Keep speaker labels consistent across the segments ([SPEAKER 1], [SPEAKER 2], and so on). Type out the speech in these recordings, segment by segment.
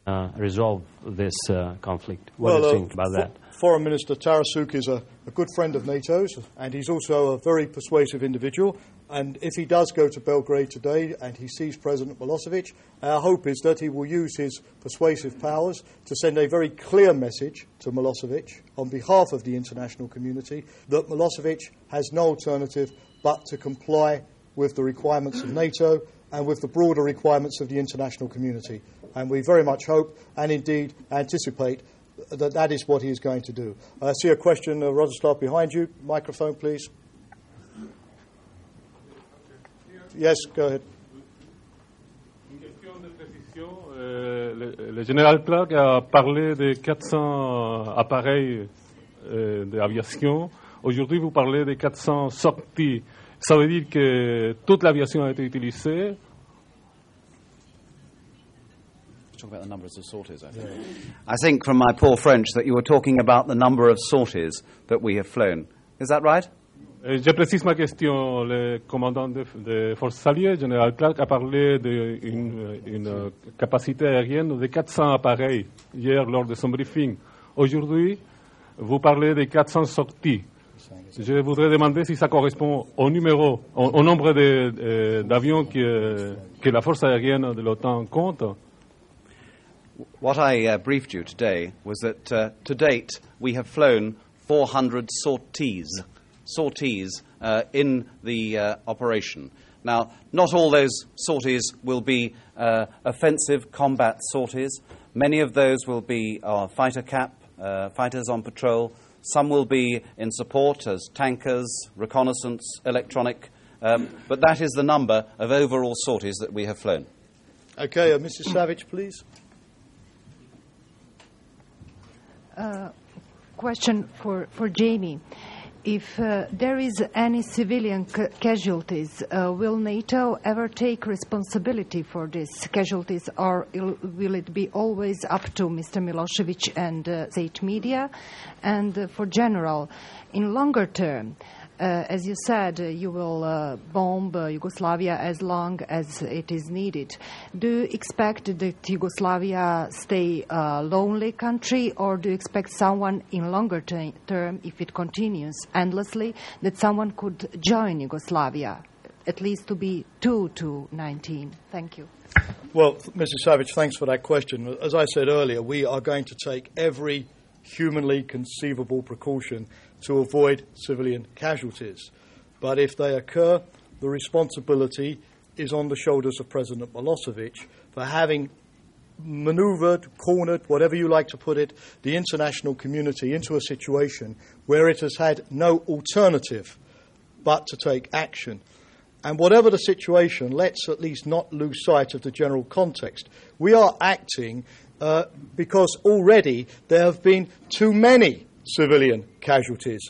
[SPEAKER 1] resolve this conflict. What do you think about that?
[SPEAKER 2] Foreign Minister Tarasuk is a good friend of NATO's, and he's also a very persuasive individual. And if he does go to Belgrade today and he sees President Milosevic, our hope is that he will use his persuasive powers to send a very clear message to Milosevic on behalf of the international community that Milosevic has no alternative but to comply with the requirements of NATO and with the broader requirements of the international community. And we very much hope and indeed anticipate that that is what he is going to do. I see a question, Rostislav, behind you. Microphone, please. Yes, go ahead.
[SPEAKER 3] Une question de précision. Le général Clark a parlé de 400 appareils d'aviation. Aujourd'hui, vous parlez de 400 sorties. Ça veut dire que toute l'aviation a été utilisée.
[SPEAKER 4] Talk about the numbers of sorties, I think. Yeah. I think from my poor French that you were talking about the number of sorties that we have flown. Is that right?
[SPEAKER 3] Je précise ma question. Le commandant de forces alliées, général Clark, a parlé d'une capacité aérienne de 400 appareils hier lors de son briefing. Aujourd'hui, vous parlez de 400 sorties. Je voudrais demander si ça correspond au numéro, au nombre d'avions que la force aérienne de l'OTAN compte.
[SPEAKER 4] What I briefed you today was that to date we have flown 400 sorties in the operation. Now, not all those sorties will be offensive combat sorties. Many of those will be fighter cap, fighters on patrol. Some will be in support as tankers, reconnaissance, electronic. But that is the number of overall sorties that we have flown.
[SPEAKER 2] Okay, Mrs. Savage, please.
[SPEAKER 5] Question for Jamie. If there is any civilian casualties, will NATO ever take responsibility for these casualties, or will it be always up to Mr. Milosevic and state media? And for general, in longer term, as you said, you will bomb Yugoslavia as long as it is needed. Do you expect that Yugoslavia stay a lonely country, or do you expect someone in longer term, if it continues endlessly, that someone could join Yugoslavia, at least to be 2 to 19? Thank you.
[SPEAKER 2] Well, Mrs. Savage, thanks for that question. As I said earlier, we are going to take every humanly conceivable precaution to avoid civilian casualties. But if they occur, the responsibility is on the shoulders of President Milosevic for having maneuvered, cornered, whatever you like to put it, the international community into a situation where it has had no alternative but to take action. And whatever the situation, let's at least not lose sight of the general context. We are acting because already there have been too many civilian casualties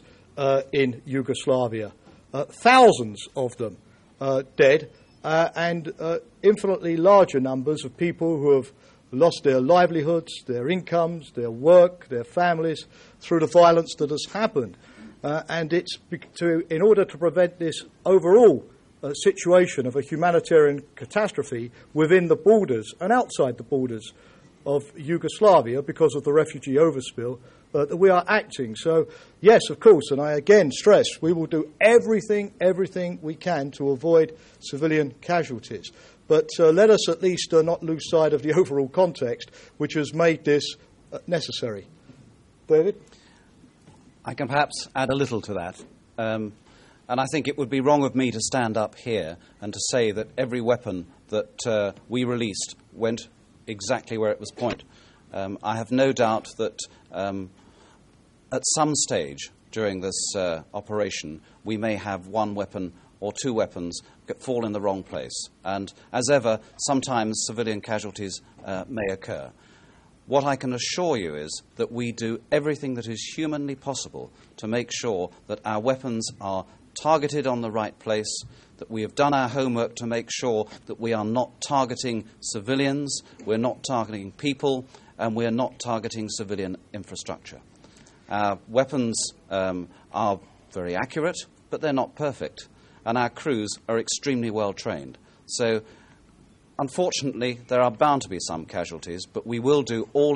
[SPEAKER 2] in Yugoslavia. Thousands of them dead, and infinitely larger numbers of people who have lost their livelihoods, their incomes, their work, their families through the violence that has happened. And it's in order to prevent this overall situation of a humanitarian catastrophe within the borders and outside the borders of Yugoslavia because of the refugee overspill, that we are acting. So, yes, of course, and I again stress, we will do everything we can to avoid civilian casualties. But let us at least not lose sight of the overall context, which has made this necessary. David?
[SPEAKER 4] I can perhaps add a little to that. And I think it would be wrong of me to stand up here and to say that every weapon that we released went exactly where it was pointed. I have no doubt that at some stage during this operation we may have one weapon or two weapons fall in the wrong place. And as ever, sometimes civilian casualties may occur. What I can assure you is that we do everything that is humanly possible to make sure that our weapons are targeted on the right place, that we have done our homework to make sure that we are not targeting civilians, we're not targeting people, and we're not targeting civilian infrastructure. Our weapons are very accurate, but they're not perfect, and our crews are extremely well trained. So Unfortunately, there are bound to be some casualties, but we will do all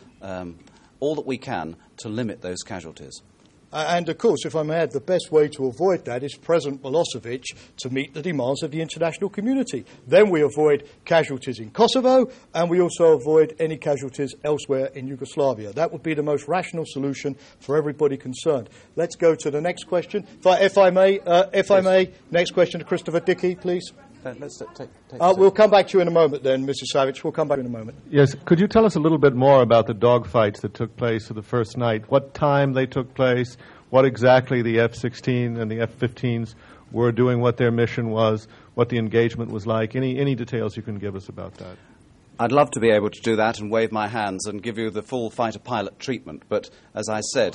[SPEAKER 4] that we can to limit those casualties.
[SPEAKER 2] And, of course, if I may add, the best way to avoid that is President Milosevic to meet the demands of the international community. Then we avoid casualties in Kosovo, and we also avoid any casualties elsewhere in Yugoslavia. That would be the most rational solution for everybody concerned. Let's go to the next question. If I may, next question to Christopher Dickey, please. We'll come back to you in a moment then, Mr. Savage. We'll come back in a moment.
[SPEAKER 6] Yes. Could you tell us a little bit more about the dogfights that took place the first night? What time they took place? What exactly the F-16 and the F-15s were doing, what their mission was, what the engagement was like? Any details you can give us about that?
[SPEAKER 4] I'd love to be able to do that and wave my hands and give you the full fighter pilot treatment, but as I said,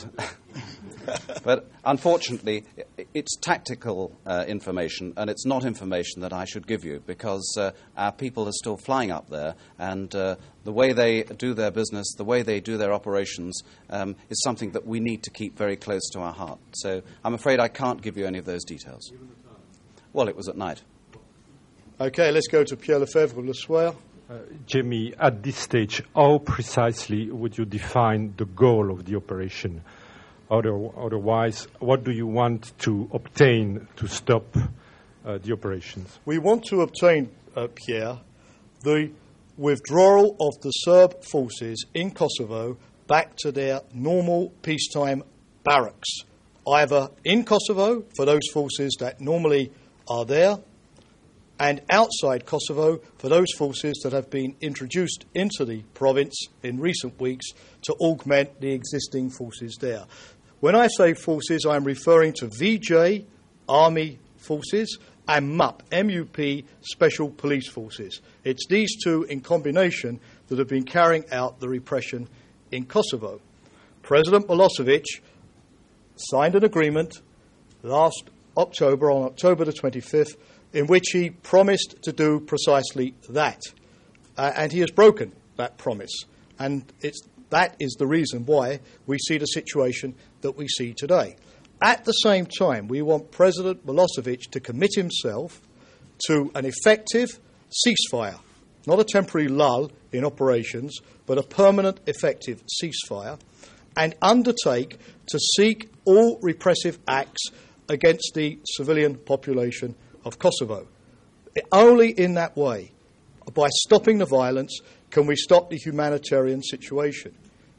[SPEAKER 4] but unfortunately, it's tactical information, and it's not information that I should give you, because our people are still flying up there, and the way they do their business, the way they do their operations, is something that we need to keep very close to our heart. So I'm afraid I can't give you any of those details. Well, it was at night.
[SPEAKER 2] Okay, let's go to Pierre Lefebvre, Le Soir.
[SPEAKER 7] Jamie, at this stage, how precisely would you define the goal of the operation? Otherwise, what do you want to obtain to stop the operations?
[SPEAKER 2] We want to obtain, Pierre, the withdrawal of the Serb forces in Kosovo back to their normal peacetime barracks, either in Kosovo for those forces that normally are there, and outside Kosovo for those forces that have been introduced into the province in recent weeks to augment the existing forces there. When I say forces, I'm referring to VJ, Army Forces, and MUP, MUP, Special Police Forces. It's these two in combination that have been carrying out the repression in Kosovo. President Milosevic signed an agreement last October, on October the 25th, in which he promised to do precisely that. And he has broken that promise. And that is the reason why we see the situation that we see today. At the same time, we want President Milosevic to commit himself to an effective ceasefire, not a temporary lull in operations, but a permanent, effective ceasefire, and undertake to seek all repressive acts against the civilian population of Kosovo. Only in that way, by stopping the violence, can we stop the humanitarian situation.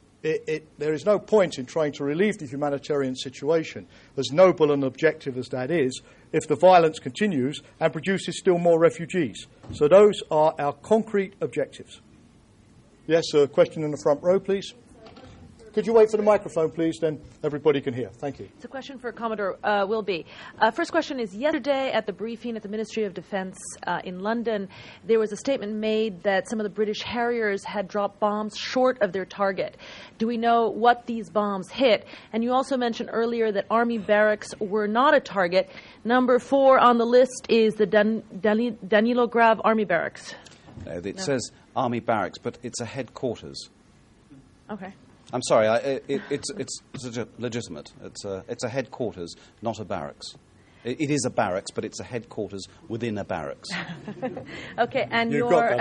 [SPEAKER 2] There is no point in trying to relieve the humanitarian situation, as noble an objective as that is, if the violence continues and produces still more refugees. So those are our concrete objectives. Yes, a question in the front row, please. Could you wait for the microphone, please? Then everybody can hear. Thank you.
[SPEAKER 8] It's a question for Commodore Wilby. First question is, yesterday at the briefing at the Ministry of Defence in London, there was a statement made that some of the British Harriers had dropped bombs short of their target. Do we know what these bombs hit? And you also mentioned earlier that Army barracks were not a target. Number 4 on the list is the Danilograd Army Barracks.
[SPEAKER 4] It says Army Barracks, but it's a headquarters.
[SPEAKER 8] Okay.
[SPEAKER 4] I'm sorry, it's legitimate. It's a headquarters, not a barracks. It is a barracks, but it's a headquarters within a barracks.
[SPEAKER 8] Okay, and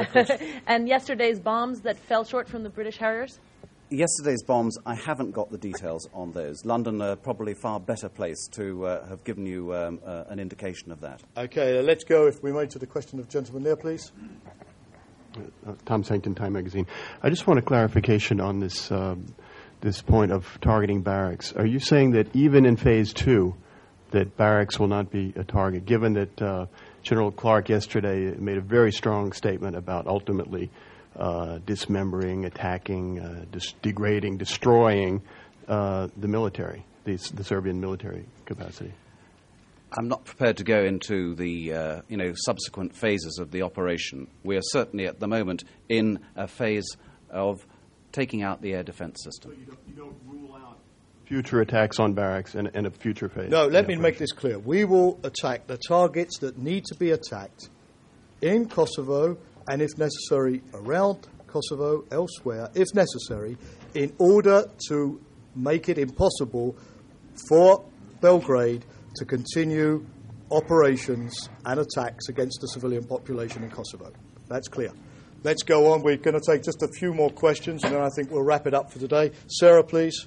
[SPEAKER 8] and yesterday's bombs that fell short from the British Harriers?
[SPEAKER 4] Yesterday's bombs, I haven't got the details on those. London are probably far better place to have given you an indication of that.
[SPEAKER 2] Okay, let's go, if we may, to the question of the gentleman there, please.
[SPEAKER 9] Tom Sankton, Time Magazine. I just want a clarification on this this point of targeting barracks. Are you saying that even in Phase 2, that barracks will not be a target, given that General Clark yesterday made a very strong statement about ultimately dismembering, attacking, degrading, destroying the military, the Serbian military capacity?
[SPEAKER 4] I'm not prepared to go into the subsequent phases of the operation. We are certainly at the moment in a phase of taking out the air defense system.
[SPEAKER 9] So you don't rule out future attacks on barracks in a future phase?
[SPEAKER 2] No, let me make this clear. We will attack the targets that need to be attacked in Kosovo and, if necessary, around Kosovo, elsewhere, if necessary, in order to make it impossible for Belgrade to continue operations and attacks against the civilian population in Kosovo. That's clear. Let's go on. We're going to take just a few more questions, and then I think we'll wrap it up for today. Sarah, please.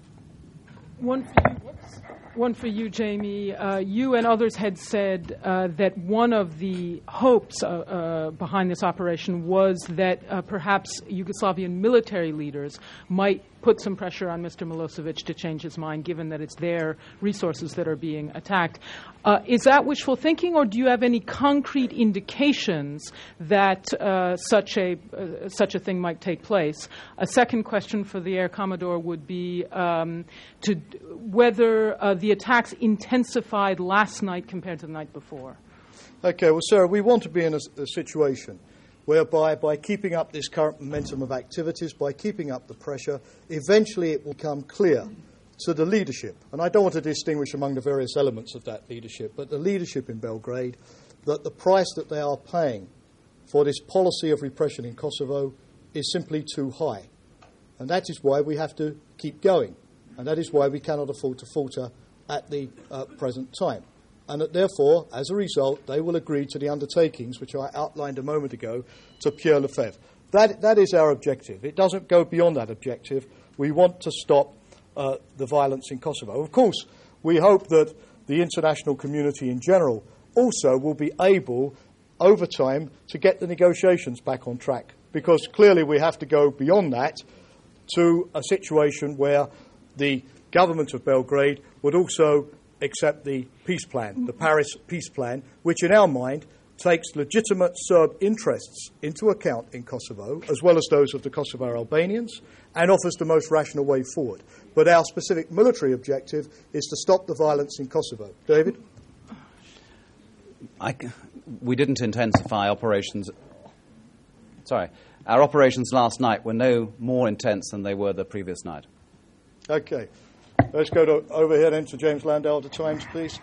[SPEAKER 10] One for you, Jamie. You and others had said that one of the hopes behind this operation was that perhaps Yugoslavian military leaders might put some pressure on Mr. Milosevic to change his mind, given that it's their resources that are being attacked. Is that wishful thinking, or do you have any concrete indications that such a thing might take place? A second question for the Air Commodore would be whether the attacks intensified last night compared to the night before.
[SPEAKER 2] Okay, well, Sarah, we want to be in a situation whereby, by keeping up this current momentum of activities, by keeping up the pressure, eventually it will become clear to the leadership, and I don't want to distinguish among the various elements of that leadership, but the leadership in Belgrade, that the price that they are paying for this policy of repression in Kosovo is simply too high. And that is why we have to keep going, and that is why we cannot afford to falter at the present time. And that therefore, as a result, they will agree to the undertakings which I outlined a moment ago to Pierre Lefebvre. That is our objective. It doesn't go beyond that objective. We want to stop the violence in Kosovo. Of course, we hope that the international community in general also will be able, over time, to get the negotiations back on track, because clearly we have to go beyond that to a situation where the government of Belgrade would also accept the peace plan, the Paris peace plan, which in our mind takes legitimate Serb interests into account in Kosovo, as well as those of the Kosovo Albanians, and offers the most rational way forward. But our specific military objective is to stop the violence in Kosovo. David?
[SPEAKER 4] We didn't intensify operations. Our operations last night were no more intense than they were the previous night.
[SPEAKER 2] Okay. Let's go over here then to James Landau of the Times, please.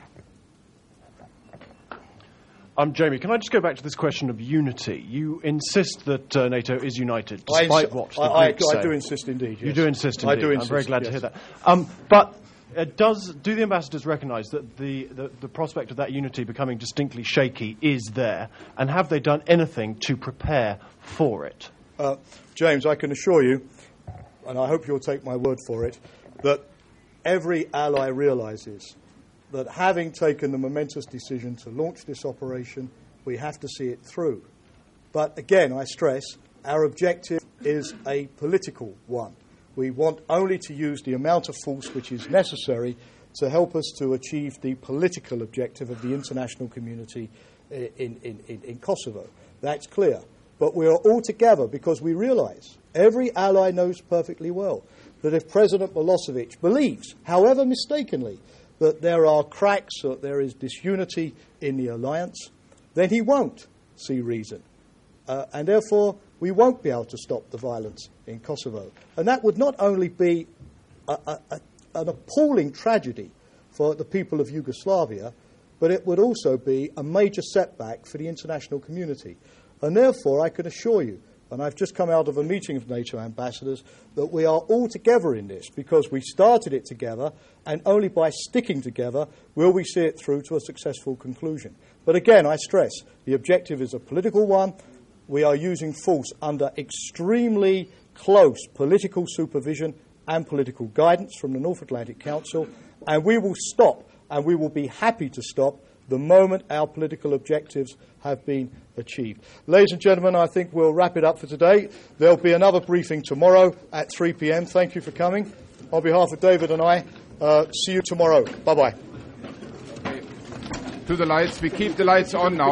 [SPEAKER 11] Jamie, can I just go back to this question of unity? You insist that NATO is united, despite what the Greeks say.
[SPEAKER 2] I do insist indeed, yes.
[SPEAKER 11] You do insist indeed.
[SPEAKER 2] I do insist,
[SPEAKER 11] I'm very glad
[SPEAKER 2] yes.
[SPEAKER 11] to hear that. But do the ambassadors recognise that the prospect of that unity becoming distinctly shaky is there, and have they done anything to prepare for it?
[SPEAKER 2] James, I can assure you, and I hope you'll take my word for it, that every ally realises that having taken the momentous decision to launch this operation, we have to see it through. But again, I stress, our objective is a political one. We want only to use the amount of force which is necessary to help us to achieve the political objective of the international community in Kosovo. That's clear. But we are all together because we realise, every ally knows perfectly well, that if President Milosevic believes, however mistakenly, that there are cracks, that there is disunity in the alliance, then he won't see reason. And therefore, we won't be able to stop the violence in Kosovo. And that would not only be an appalling tragedy for the people of Yugoslavia, but it would also be a major setback for the international community. And therefore, I can assure you, and I've just come out of a meeting of NATO ambassadors, that we are all together in this because we started it together, and only by sticking together will we see it through to a successful conclusion. But again, I stress, the objective is a political one. We are using force under extremely close political supervision and political guidance from the North Atlantic Council, and we will stop, and we will be happy to stop, the moment our political objectives have been achieved. Ladies and gentlemen, I think we'll wrap it up for today. There'll be another briefing tomorrow at 3 p.m. Thank you for coming. On behalf of David and I, see you tomorrow. Bye-bye.
[SPEAKER 12] To the lights. We keep the lights on now.